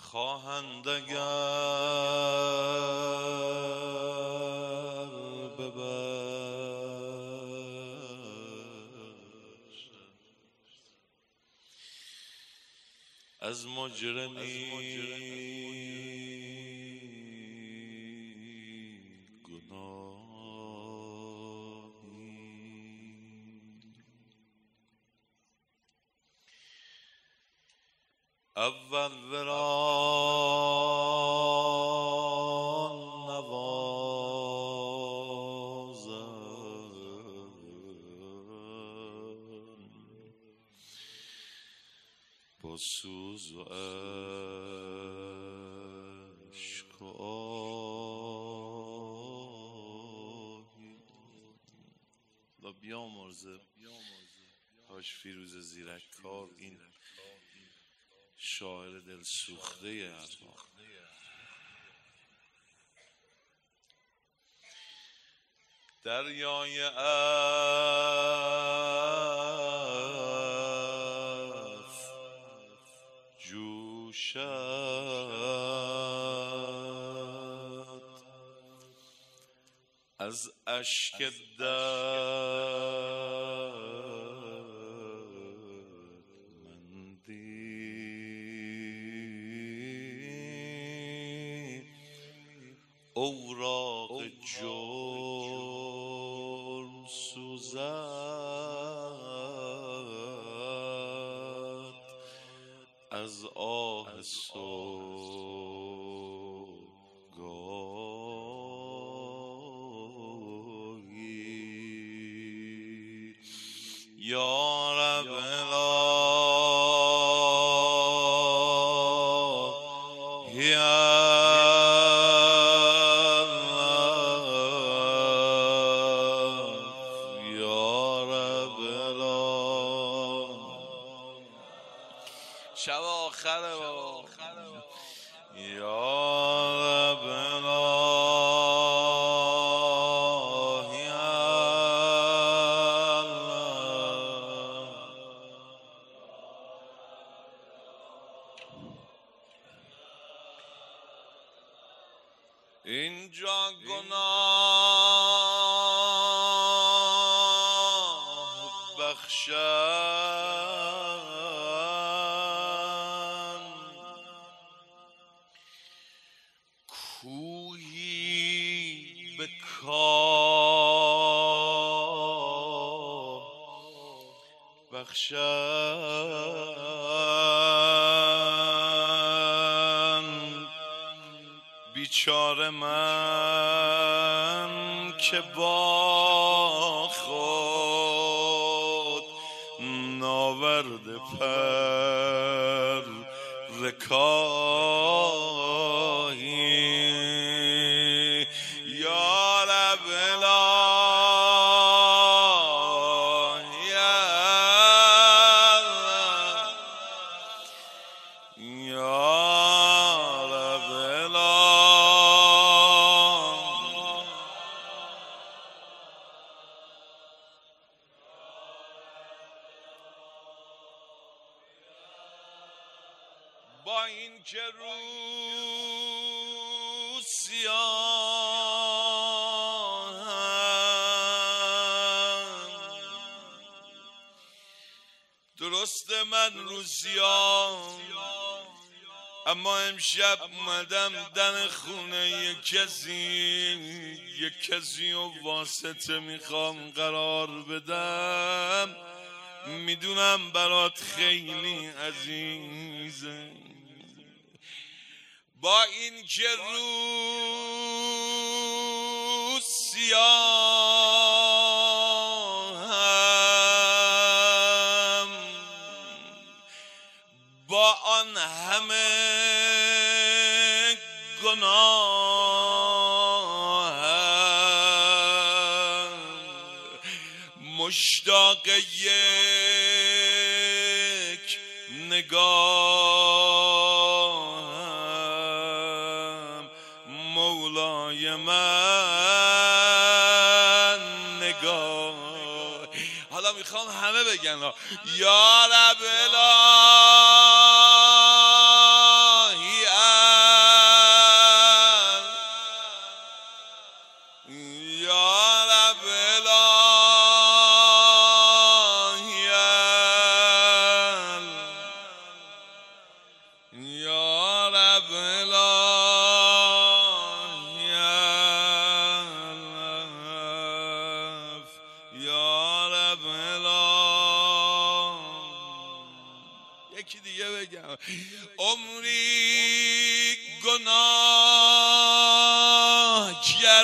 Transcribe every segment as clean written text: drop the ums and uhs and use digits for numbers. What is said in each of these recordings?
خواهند اگر ببخش از مجرمی اول وران نوازم با سوز و عشق و آهی و بیامرزه هاش فیروز زیرکار این شاعر دل سوخته از ما. دریای عفو جوشد از اشک اوراق جرم سوزد از آه صبحگاهی یا رب الهی شب آخره بابا یا رب الهی اینجا گناه کوهی به کاه بخشند بیچاره من که با خود ناورد پر رکاهی یا رب الهی یا رب الهی با این که روز سیاهم درسته من روزیام اما امشب اومدم در خونه یک کسی و واسطه میخوام قرار بدم میدونم برات خیلی عزیزه با این که روز سیاهم با آن همه گناهم مشتاق یک نگاهم مولای من نگاه. حالا میخوام همه بگن یا رب الهی دیگه بگم. عمری گناه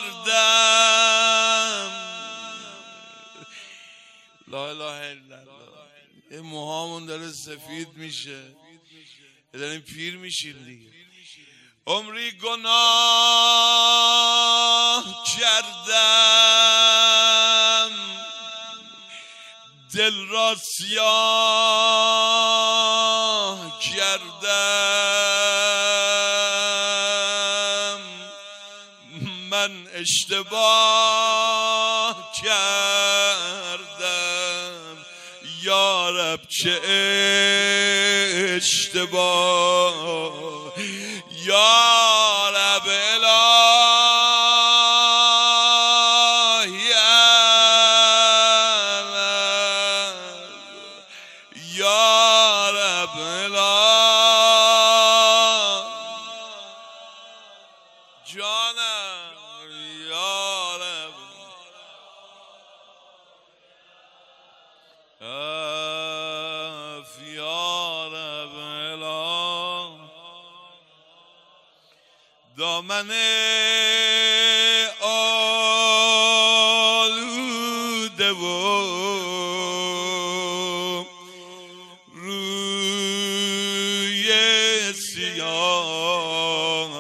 کردم، لا اله الا الله. یه موهامون داره سفید میشه، داریم پیر میشیم دیگه. عمری گناه کردم، دل را سیاه کردم، من اشتباه کردم، یا رب چه اشتباه، یا رب الهی یا رب الهی جانم، یا رب یا رب الهی. دامن آلوده و روی سیاه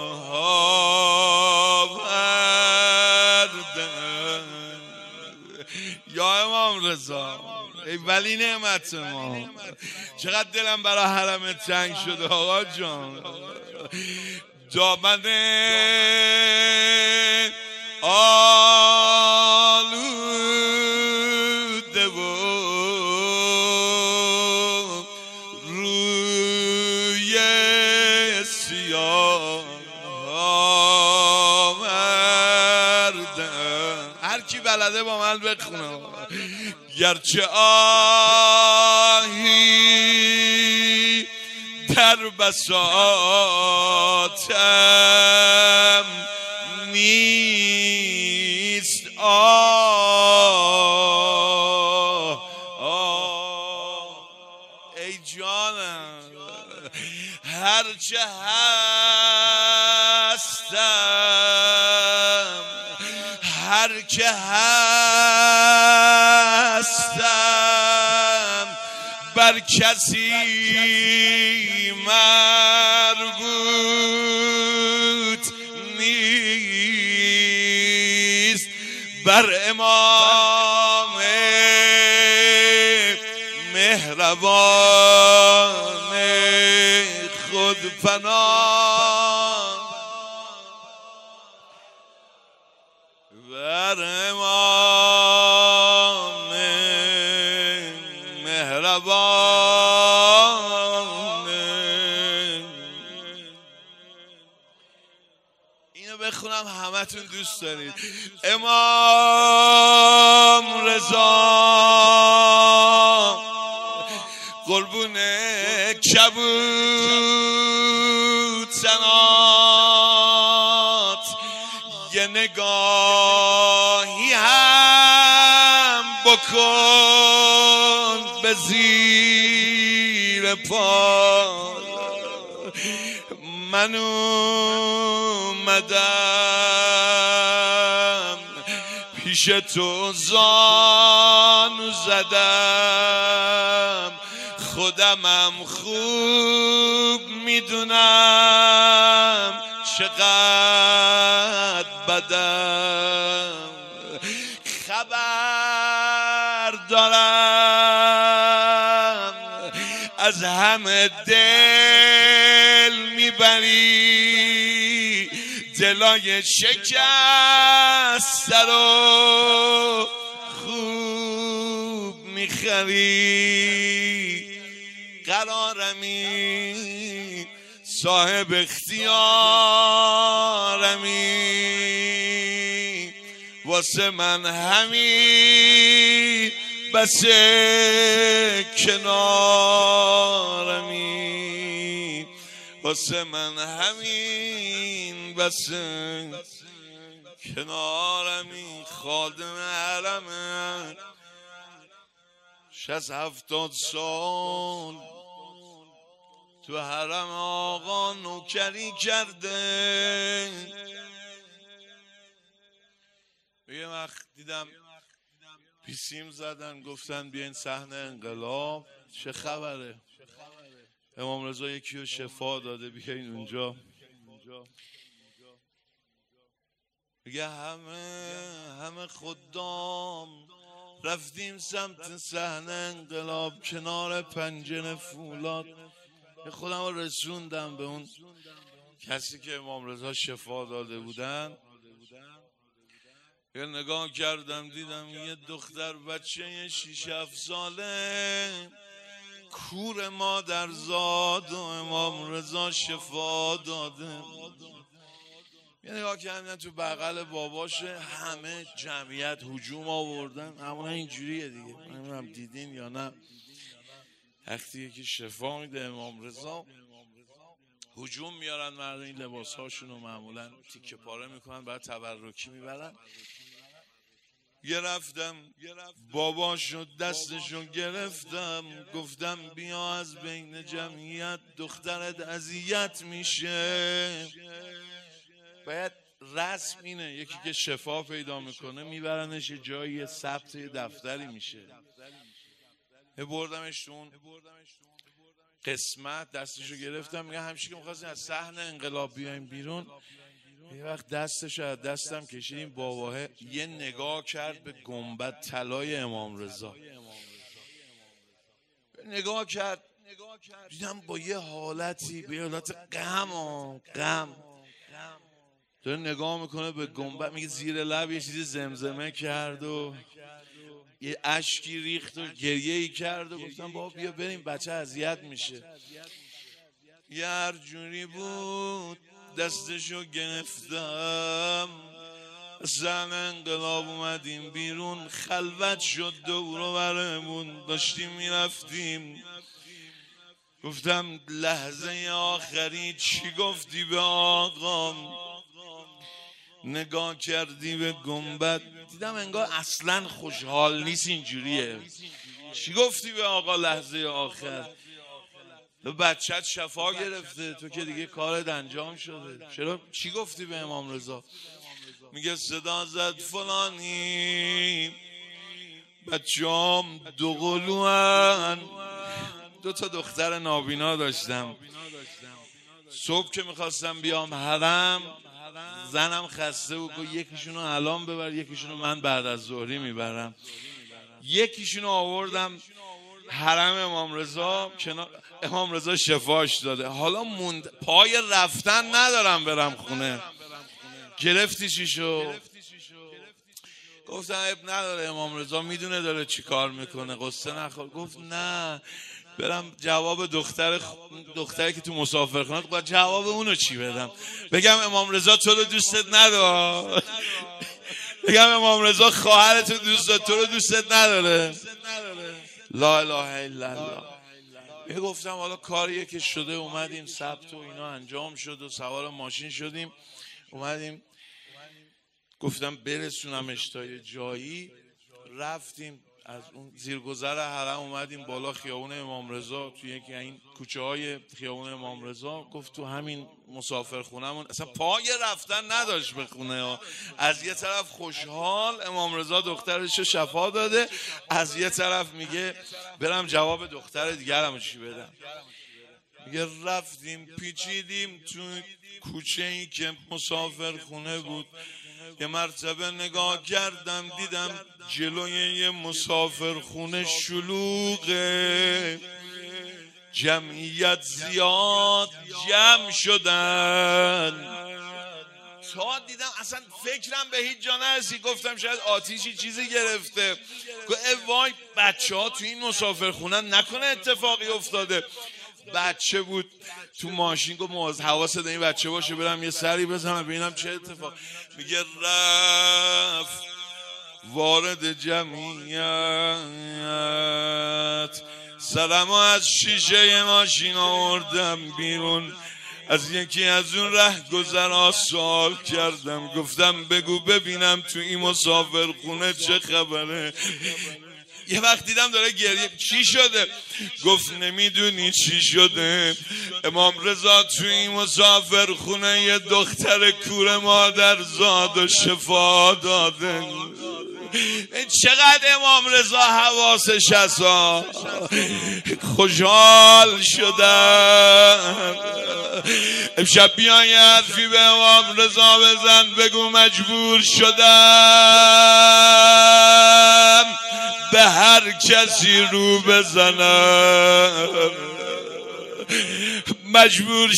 آوردم. یا امام رضا ای ولی نعمت ما، چقدر دلم برای حرم تنگ شده آقا جان. دامن آلوده و روی سیاه آوردم. هر کی بلده با من بخونه. گرچه آهی در بساطم نیست، ای جانم هرچه هستم، هر که هستم بر کسی مربوط نیست، بر امام مهربان خود پناه، بر امام مهربان. اینو بخونم همتون دوست دارید. امام رضا قربون کبوترات یه نگاهی هم بکن به زیر پا. من اومدم پیش تو زانو زدم، خودمم خوب میدونم چقدر بدم، خبر دارم از همه دل میبری، دلای شکسته رو خوب میخری، قرارمی صاحب اختیارمی، واسه من همین بس کنارمی، واسه من همین بس کنارمی. خادم حرمه 60-70 سال تو حرم آقا نوکری کرده. یه وقت دیدم پیسیم زدن گفتن بیاین صحنه انقلاب، چه خبره؟ امام رضا یکی رو شفا داده بیاین اونجا. میگه همه خدام رفتیم سمت صحنه انقلاب، کنار پنجره فولاد خودم رو رسوندم به اون کسی که امام رضا شفا داده بودن. یه نگاه کردم دیدم یه دختر بچه 6-7 ساله کور مادر زاد و امام رضا شفا داده. یه نگاه کردم تو بغل باباشه، همه جمعیت هجوم آوردن. اما اینجوریه دیگه، نمیدونم دیدین یا نه، وقتی یکی شفا میده امام رضا هجوم میارن مردم، این لباس هاشونو معمولا تیکه پاره میکنن بعد تبرکی میبرن. یه رفتم باباشو دستشو گرفتم گفتم بیا از بین جمعیت، دخترت اذیت میشه. باید رسم اینه یکی که شفا پیدا میکنه میبرنش یه جایی ثبت دفتری میشه. بردمش تو اون قسمت دستشو گرفتم، میگه همچی که میخواستیم از صحنه انقلاب بیایم بیرون. یه وقت دستشو از دستم کشیدیم، باباه یه نگاه کرد به گنبد طلای امام رضا، نگاه کرد دیدم با یه حالتی، به حالت غم داره نگاه میکنه به گنبد. میگه زیر لب یه چیزی زمزمه کرد و یه اشکی ریخت و گریه ای کرد و گفتم بابا بیا بریم بچه اذیت میشه. یه هر جوری بود دستشو گرفتم، زن انقلاب اومدیم بیرون، خلوت شد دور و برمون داشتیم میرفتیم. گفتم لحظه آخری چی گفتی به آقام؟ نگاه کردی به گنبد، دیدم انگار اصلا خوشحال نیست. اینجوریه چی گفتی به آقا لحظه آخر؟ بچت شفا گرفته، تو که دیگه کارت انجام شده، چرا چی گفتی به امام رضا؟ میگه صدا زد فلانی بچه‌ام دو قلوان. 2 تا دختر نابینا داشتم. صبح که میخواستم بیام حرم زنم خسته بود، گفت یکیشونو الان ببر یکیشونو من بعد از ظهری میبرم. یکیشونو آوردم حرم امام رضا، امام رضا شفاش داده. حالا پای رفتن ندارم برم خونه. گرفتی چی شو؟ گفتم اب نداره، امام رضا میدونه داره چی کار میکنه، قصه نخور. گفت نه برم جواب دختری که تو مسافرخونه، باید جواب اونو چی بدم؟ بگم امام رضا تو رو دوستت نداره؟ بگم امام رضا خواهرت تو رو دوستت نداره؟ لا اله الا الله. گفتم حالا کاریه که شده، اومدیم ثبت و اینا انجام شد و سوار ماشین شدیم اومدیم. گفتم برسونمش تا یه جایی. رفتیم از اون زیرگذر حرم اومدیم بالا خیابون امام رضا، توی یکی این کوچه های خیابون امام رضا. گفت تو همین مسافرخونه‌مون، اصلا پای رفتن نداشت به خونه ها. از یه طرف خوشحال امام رضا دخترش رو شفا داده، از یه طرف میگه برم جواب دختر دیگرم چی بدم. میگه رفتیم پیچیدیم تو کوچه ای که مسافرخونه بود. یه مرتبه نگاه کردم دیدم جلوی یه مسافرخونه شلوغه، جمعیت زیاد جمع شدن. تا دیدم اصلا فکرم به هیچ جا نرسید، گفتم شاید آتیشی چیزی گرفته. وای بچه ها تو این مسافرخونه نکنه اتفاقی افتاده. بچه بود تو ماشین، گفت حواست این بچه باشه برم یه سری بزنم ببینم چه اتفاق. میگه رفت وارد جمعیت، سرمو از شیشه ماشین آوردم بیرون، از یکی از اون رهگذرا سوال کردم، گفتم بگو ببینم تو این مسافرخونه چه خبره. یه وقت دیدم داره گریه. چی شده؟ گفت نمیدونی چی شده؟ امام رضا توی مسافر خونه یه دختر کور مادر زاد و شفا داده. چقدر امام رضا حواسش هست. خوشحال شدن. امشب بیان یه حرفی به امام رضا بزن، بگو مجبور شدم به هر کسی رو بزنم، مجبور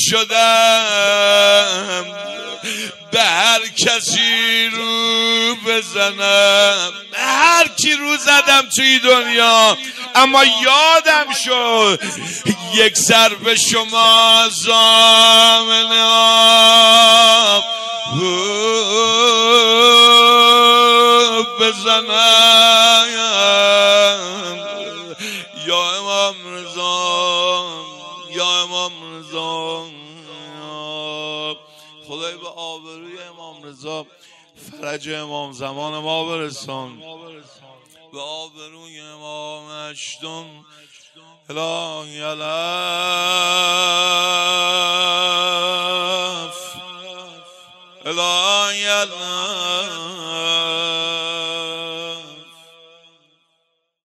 شدم به هر کسی رو بزنم. هر کی رو زدم توی دنیا، اما یادم شد یک سر به شما زامنم بزنم. یا امام رضا، یا امام رضا، خدای به آبروی امام رضا فرج امام زمان ما برسان، به آبروی امام هشتم الهی